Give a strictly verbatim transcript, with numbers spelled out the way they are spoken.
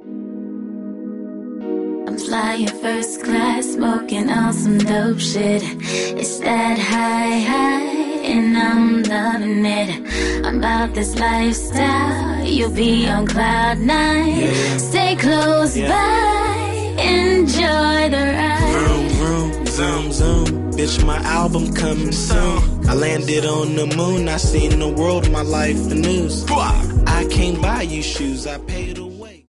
I'm flying first class, smoking on some dope shit. It's that high, high, and I'm loving it. I'm about this lifestyle, you'll be on cloud nine. Yeah. Stay close yeah. by, enjoy the ride. Vroom, vroom, zoom, zoom. Bitch, my album coming soon. I landed on the moon, I seen the world, my life, the news. I can't buy you shoes, I paid